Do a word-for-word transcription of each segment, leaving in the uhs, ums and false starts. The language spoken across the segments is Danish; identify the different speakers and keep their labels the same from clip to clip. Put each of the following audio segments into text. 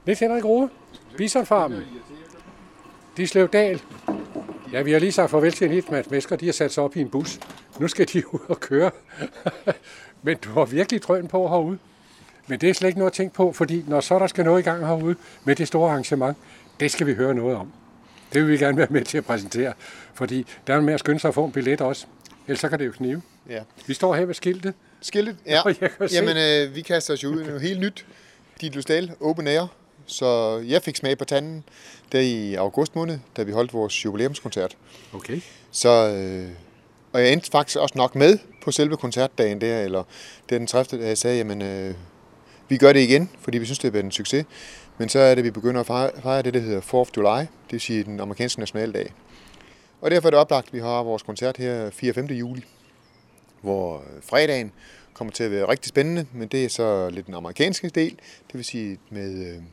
Speaker 1: Niels Henrik Rohe, Bisonfarmen, Dislevdal. Ja, vi har lige sagt farvel til en helt masse mennesker, de har sat sig op i en bus. Nu skal de ud og køre. Men du har virkelig drøn på herude. Men det er slet ikke noget at tænke på, fordi når så der skal noget i gang herude med det store arrangement, det skal vi høre noget om. Det vil vi gerne være med til at præsentere, fordi der er med at skynde sig at få en billet også. Ellers så kan det jo knive.
Speaker 2: Ja.
Speaker 1: Vi står her ved skiltet.
Speaker 2: Skiltet? Ja. Jamen, øh, vi kaster os jo ud i noget helt nyt. Ditlevsdal Open Air. Så jeg fik smag på tanden der i august måned, da vi holdt vores jubilæumskoncert.
Speaker 1: Okay.
Speaker 2: Så, øh, og jeg endte faktisk også nok med på selve koncertdagen der, eller det den tredivte da jeg sagde, jamen, øh, vi gør det igen, fordi vi synes, det har været en succes. Men så er det, vi begynder at fejre, fejre det, der hedder fourth of July, det vil sige den amerikanske nationaldag. Og derfor er det oplagt, at vi har vores koncert her fjerde og femte juli, hvor fredagen kommer til at være rigtig spændende, men det er så lidt den amerikanske del, det vil sige med øh,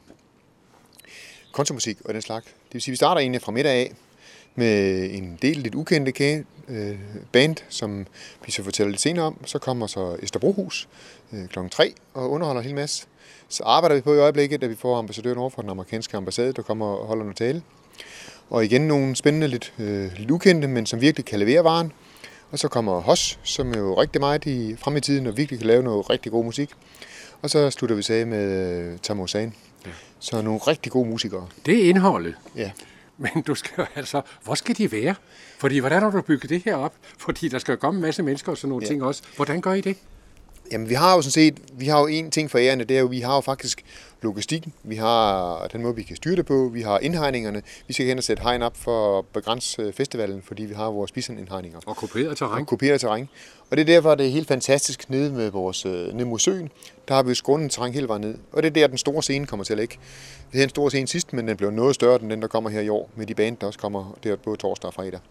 Speaker 2: kontramusik og den slags. Det vil sige, at vi starter egentlig fra middag af med en del lidt ukendte øh, band, som vi så fortæller lidt senere om. Så kommer så Ester Brohus øh, klokken tre og underholder en hel masse. Så arbejder vi på i øjeblikket, da vi får ambassadøren over fra den amerikanske ambassade, der kommer og holder noget tale. Og igen nogle spændende, lidt, øh, lidt ukendte, men som virkelig kan levere varen. Og så kommer Hos, som er jo rigtig meget i frem i tiden og virkelig kan lave noget rigtig god musik. Og så slutter vi sig af med øh, Tamer Hussain. Ja. Så nogle rigtig gode musikere.
Speaker 1: Det er indholdet.
Speaker 2: Ja.
Speaker 1: Men du skal altså, hvor skal de være? Fordi hvordan har du bygget det her op? Fordi der skal komme en masse mennesker og sådan nogle ja. ting også. Hvordan gør I det?
Speaker 2: Jamen, vi har jo sådan set, vi har jo en ting for ærende, det er jo, vi har jo faktisk logistikken, vi har den måde, vi kan styre det på, vi har indhegningerne, vi skal hen og sætte hegn op for at begrænse festivalen, fordi vi har vores bisonindhegninger.
Speaker 1: Og kopieret terræn.
Speaker 2: Og kopieret terræn. Og det er derfor, det er helt fantastisk nede med vores, nede mod søen, der har vi skrunden terræn hele vejen ned. Og det er der, den store scene kommer til at ligge. Vi havde en stor scene sidst, men den blev noget større end den, der kommer her i år, med de band, der også kommer der både torsdag og fredag.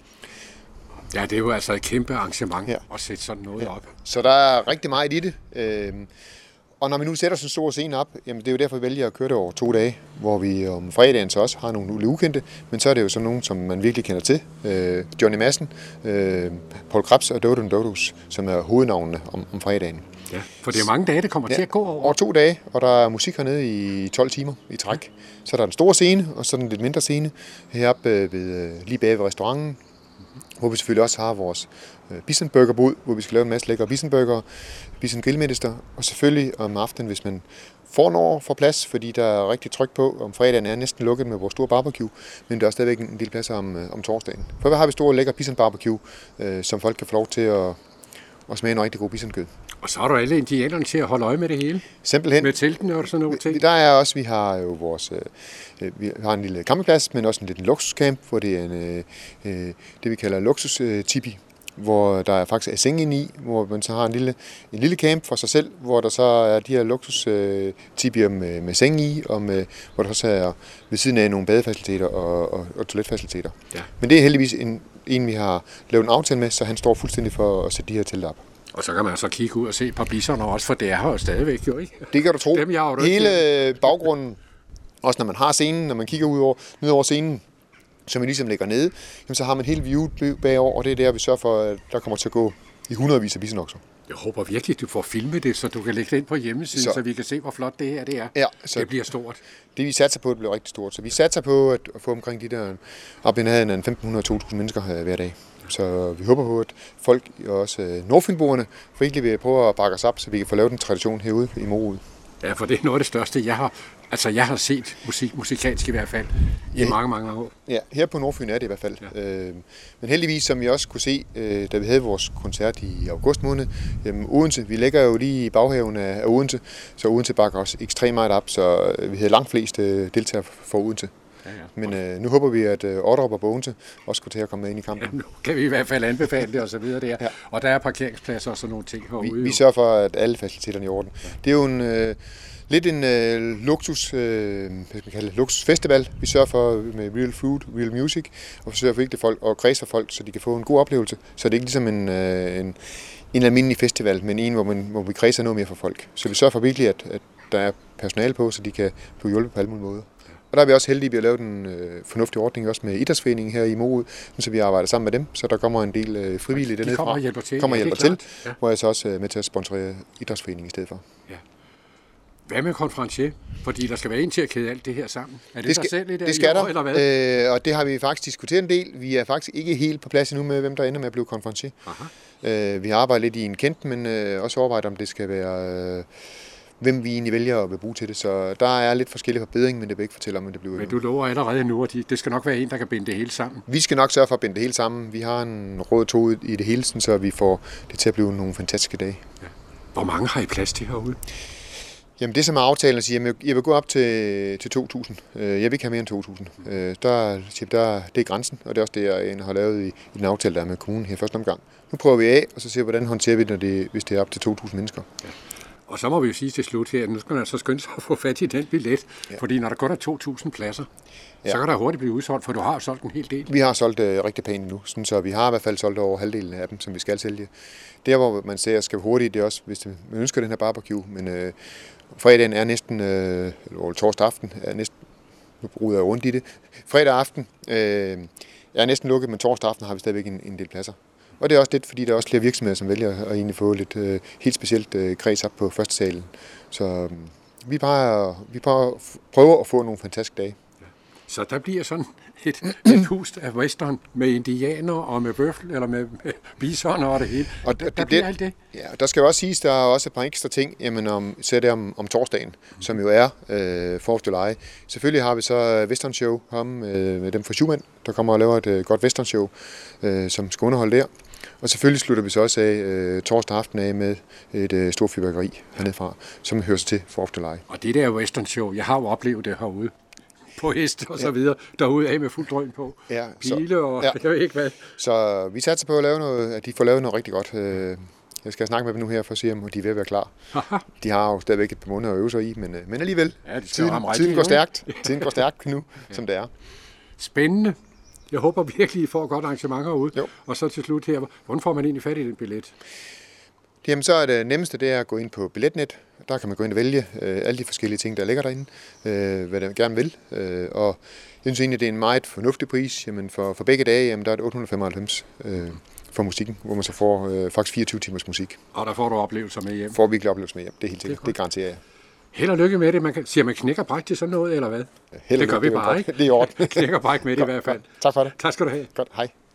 Speaker 1: Ja, det er jo altså et kæmpe arrangement
Speaker 2: ja.
Speaker 1: at sætte sådan noget ja. op.
Speaker 2: Så der er rigtig meget i det. Øhm, og når vi nu sætter sådan en stor scene op, jamen det er jo derfor, vi vælger at køre det over to dage, hvor vi om fredagen så også har nogle lidt ukendte, men så er det jo sådan nogen, som man virkelig kender til. Øh, Johnny Madsen, øh, Paul Krebs og Dodon Dodus, som er hovednavnene om, om fredagen.
Speaker 1: Ja, for det er mange dage, det kommer ja, til at gå over.
Speaker 2: Over to dage, og der er musik hernede i tolv timer i træk. Ja. Så der er den store scene, og så den lidt mindre scene heroppe ved, lige bag ved restauranten, hvor vi selvfølgelig også har vores øh, bisonburgerbod, hvor vi skal lave en masse lækre bisonburger, bison grillmiddaster, og selvfølgelig om aftenen, hvis man får noget for plads, fordi der er rigtig tryk på. Om fredagen er næsten lukket med vores store barbecue, men der er stadigvæk en del pladser om, øh, om torsdagen. For hvad har vi store lækre bison barbecue, øh, som folk kan få lov til at, at smage en rigtig god bisonkød.
Speaker 1: Og så har du alle indianerne til at holde øje med det hele?
Speaker 2: Simpelthen.
Speaker 1: Med teltene og sådan nogle ting?
Speaker 2: Der er også, vi har jo vores, øh, vi har en lille campingplads, men også en lille luksuscamp, hvor det er en, øh, det vi kalder luksus-tipi, hvor der faktisk er seng inde i, hvor man så har en lille, en lille camp for sig selv, hvor der så er de her luksus-tipier med, med seng i, og med, hvor der også er ved siden af nogle badefaciliteter og, og, og toiletfaciliteter. Ja. Men det er heldigvis en, en, vi har lavet en aftale med, så han står fuldstændig for at sætte de her telte op.
Speaker 1: Og så kan man så kigge ud og se et par bisoner også, for det er her jo stadigvæk, jo ikke?
Speaker 2: Det kan du tro.
Speaker 1: Dem, jeg
Speaker 2: hele baggrunden, også når man har scenen, når man kigger ud over, ned over scenen, som vi ligesom lægger nede, jamen, så har man hele viewet bagover, og det er der, vi sørger for, at der kommer til at gå i hundredvis af bisonokser.
Speaker 1: Jeg håber virkelig, du får filmet det, så du kan lægge det ind på hjemmesiden, så, så vi kan se, hvor flot det her det er.
Speaker 2: Ja, så
Speaker 1: det bliver stort.
Speaker 2: Det vi satser på, det bliver rigtig stort. Så vi satser på at få omkring de der op i nærheden af femten hundrede til to tusind mennesker hver dag. Så vi håber på, at folk, og også nordfynboerne, virkelig vil prøve at bakke os op, så vi kan få lavet en tradition herude i Morud.
Speaker 1: Ja, for det er noget af det største, jeg har, altså jeg har set musik, musikalsk i hvert fald, i ja. mange, mange år.
Speaker 2: Ja, her på Nordfyn er det i hvert fald. Ja. Øh, men heldigvis, som vi også kunne se, øh, da vi havde vores koncert i august måned, jamen Odense, vi ligger jo lige i baghaven af, af Odense, så Odense bakker også ekstremt meget op, så vi havde langt flest øh, deltagere for Odense. Ja, ja. Men øh, nu håber vi, at øh, Ordrup og Bogense også skulle til at komme med ind i kampen.
Speaker 1: Ja, nu kan vi i hvert fald anbefale det og så videre der. Ja. Og der er parkeringspladser og sådan nogle ting herude.
Speaker 2: Vi, vi sørger for, at alle faciliteterne er i orden. Ja. Det er jo en, øh, lidt en øh, luksus, øh, hvad skal man kalde det, luksusfestival. Vi sørger for med real food, real music, og vi sørger for vigtige folk og kreds for folk, så de kan få en god oplevelse. Så det er ikke ligesom en, øh, en, en almindelig festival, men en, hvor, man, hvor vi kredser noget mere for folk. Så vi sørger for virkelig, at, at der er personale på, så de kan blive hjulpet på alle mulige måder. Og der er vi også heldige, at vi har lavet en øh, fornuftig ordning også med idrætsforeningen her i Morud, så vi arbejder sammen med dem, så der kommer en del øh, frivillige dernede fra.
Speaker 1: De kommer og hjælper til.
Speaker 2: Kommer og
Speaker 1: ja,
Speaker 2: hjælper til, ja. Hvor jeg så også er med til at sponsorere idrætsforeningen i stedet for.
Speaker 1: Ja. Hvad med konferencier? Fordi der skal være en til at kæde alt det her sammen. Er det,
Speaker 2: det skal,
Speaker 1: der selv i
Speaker 2: det skal
Speaker 1: år,
Speaker 2: der,
Speaker 1: eller hvad?
Speaker 2: Øh, og det har vi faktisk diskuteret en del. Vi er faktisk ikke helt på plads endnu med, hvem der ender med at blive konferencier. Øh, vi har arbejdet lidt i en kendt, men øh, også overvejet, om det skal være... Øh, hvem vi egentlig vælger at bruge til det. Så der er lidt forskellige forbedringer, men det vil ikke fortælle om, men det bliver...
Speaker 1: Men du lover allerede nu, at det skal nok være en, der kan binde det hele sammen.
Speaker 2: Vi skal nok sørge for at binde det hele sammen. Vi har en rød tog i det hele, så vi får det til at blive nogle fantastiske dage.
Speaker 1: Ja. Hvor mange har I plads til herude?
Speaker 2: Jamen det som er aftalen at sige, at jeg vil gå op til, til to tusind. Jeg vil ikke have mere end to tusind. Der, der, det er grænsen, og det er også det, jeg har lavet i, i den aftale, der er med kommunen her første omgang. Nu prøver vi af, og så ser vi, hvordan håndterer vi det, når det, hvis det er op til to tusind mennesker. Ja.
Speaker 1: Og så må vi jo sige til slut her, at nu skal man altså skynde sig at få fat i den billet, ja. Fordi når der kun er to tusind pladser, ja. Så kan der hurtigt blive udsolgt, for du har jo solgt en hel del.
Speaker 2: Vi har solgt uh, rigtig pænt nu, sådan, så vi har i hvert fald solgt over halvdelen af dem, som vi skal sælge. Der hvor man ser, at skal hurtigt, det er også, hvis man ønsker den her barbecue, men uh, fredagen er næsten, uh, eller torsdag aften, er næsten, nu bruger jeg rundt i det, fredag aften uh, er næsten lukket, men torsdag aften har vi stadigvæk en, en del pladser. Og det er også lidt, fordi der er også flere virksomheder, som vælger at egentlig få lidt uh, helt specielt uh, kreds op på første salen. Så um, vi, bare, vi bare prøver at få nogle fantastiske dage.
Speaker 1: Så der bliver sådan et, et hus af western med indianer og med bøffel, eller med, med bison og det hele. Og der, der bliver alt det.
Speaker 2: Ja, der skal jo også siges, der er også et par ekstra ting, jamen om, så det om, om torsdagen, mm. som jo er øh, fourth of July. Selvfølgelig har vi så western show ham, øh, med dem fra Schumann, der kommer og laver et øh, godt western show, øh, som skal underholde der. Og selvfølgelig slutter vi så også af øh, torsdag aften af med et øh, stort fyrværkeri hernede fra, som hører sig til fourth of July.
Speaker 1: Og det der western show, jeg har jo oplevet det herude. På heste og så videre, derude af med fuld drøn på. Ja, pile så, og ja. Jeg ved ikke hvad.
Speaker 2: Så vi satser på at lave noget, at de får lavet noget rigtig godt. Jeg skal snakke med dem nu her for at se, om de er ved at være klar. De har jo stadigvæk et par måneder at øve sig i, men, men alligevel. Ja, tiden, tiden går stærkt. Tiden går stærkt nu, ja. Som det er.
Speaker 1: Spændende. Jeg håber virkelig, I får et godt arrangement herude. Jo. Og så til slut her, hvordan får man egentlig fat i den billet?
Speaker 2: Jamen så er det nemmeste, det er at gå ind på Billetnet. Der kan man gå ind og vælge øh, alle de forskellige ting, der ligger derinde, øh, hvad man gerne vil. Øh, og jeg synes egentlig, det er en meget fornuftig pris. Jamen for, for begge dage, jamen der er det otte hundrede femoghalvfems øh, for musikken, hvor man så får øh, faktisk fireogtyve timers musik.
Speaker 1: Og der får du oplevelser med hjem?
Speaker 2: Får virkelig oplevelser med hjem, det er helt sikkert. Det, det garanterer jeg.
Speaker 1: Held og lykke med det. Man kan, siger man knækker bræk til sådan noget, eller hvad?
Speaker 2: Held
Speaker 1: det gør vi bare, ikke?
Speaker 2: Det er i orden.
Speaker 1: Knækker bræk med det i hvert fald.
Speaker 2: Tak for det.
Speaker 1: Tak skal du have.
Speaker 2: Godt, hej.